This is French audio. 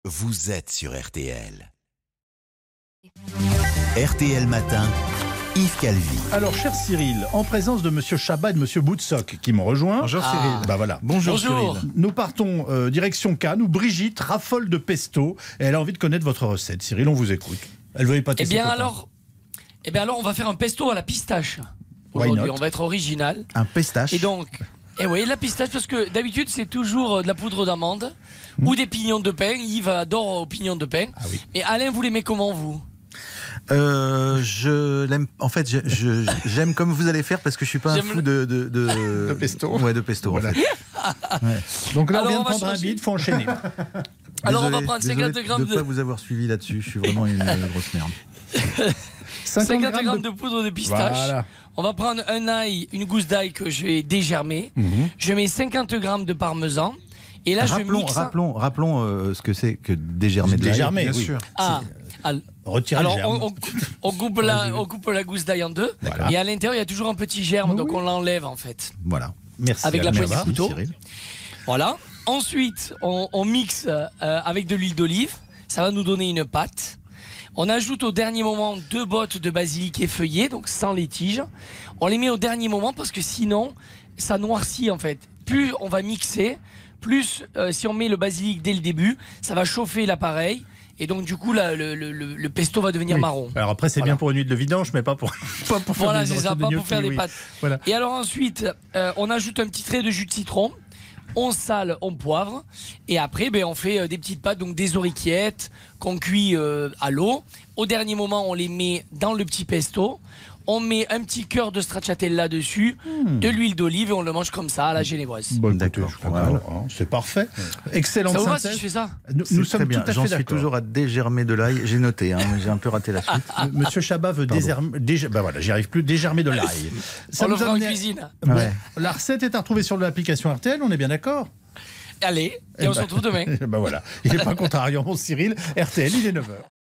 vous êtes sur RTL. RTL Matin, Yves Calvi. Alors, cher Cyril, en présence de Monsieur Chabat et de Monsieur Boutsock qui m'ont rejoint. Bonjour Cyril. Bah voilà. Bonjour. Cyril. Nous partons direction Cannes où Brigitte raffole de pesto et elle a envie de connaître votre recette. Cyril, on vous écoute. Elle veut épater ses copains. Eh bien alors, on va faire un pesto à la pistache. Why Aujourd'hui, not? on va être original. Un pistache. Et donc, oui, la pistache, parce que d'habitude, c'est toujours de la poudre d'amande ou des pignons de pain. Yves adore aux pignons de pain. Ah oui. Et Alain, vous l'aimez comment, vous? Je l'aime. En fait, j'aime comme vous allez faire parce que je suis pas un fou de pesto. Ouais, de pesto. Voilà. En fait. Ouais. Donc là, Alors, on vient on de va prendre un changer. bide, faut enchaîner. Alors, on va Désolé- prendre désolé 50 grammes de ne pas vous avoir suivi là-dessus. Je suis vraiment une grosse merde. 50 grammes de poudre de pistache. Voilà. On va prendre un ail, une gousse d'ail que je vais dégermer. Je mets 50 grammes de parmesan. Et là, je mixe. Rappelons ce que c'est que dégermer de l'ail. Dégermer, Bien oui. sûr. Retirez Alors, le germe. on coupe la gousse d'ail en deux. Voilà. Et à l'intérieur, il y a toujours un petit germe, donc on l'enlève en fait. Voilà. Merci. Avec la Alain poignée de Chabat. couteau. Cyril. Voilà. Ensuite, on mixe avec de l'huile d'olive. Ça va nous donner une pâte. On ajoute au dernier moment 2 bottes de basilic effeuillé, donc sans les tiges. On les met au dernier moment parce que sinon, ça noircit en fait. Plus on va mixer, plus si on met le basilic dès le début, ça va chauffer l'appareil. Et donc du coup, le pesto va devenir Oui. marron. Alors après, c'est bien pour une huile de vidange, mais pas pour faire Voilà, des c'est ça, recettes de pas pour gnocchi, faire des oui. pâtes. Voilà. Et alors ensuite, on ajoute un petit trait de jus de citron. On sale, on poivre. Et après, on fait des petites pâtes, donc des orichiettes qu'on cuit à l'eau. Au dernier moment, on les met dans le petit pesto. On met un petit cœur de stracciatella dessus, de l'huile d'olive et on le mange comme ça à la genévoise. Bon, D'accord, écoutez, je crois que, c'est parfait. Excellente Ça vous va synthèse. si je fais ça? Nous C'est sommes très bien. tout à J'en fait suis d'accord. toujours à dégermer de l'ail. J'ai noté, mais j'ai un peu raté la suite. Monsieur Chabat veut ben voilà, j'y arrive plus, dégermer de l'ail. On le nous fera en amène- cuisine. Bon, Ouais. la recette est à retrouver sur l'application RTL, on est bien d'accord? Allez, et on se retrouve demain. Ben voilà, il n'est pas contrariant, Cyril. RTL, il est 9h.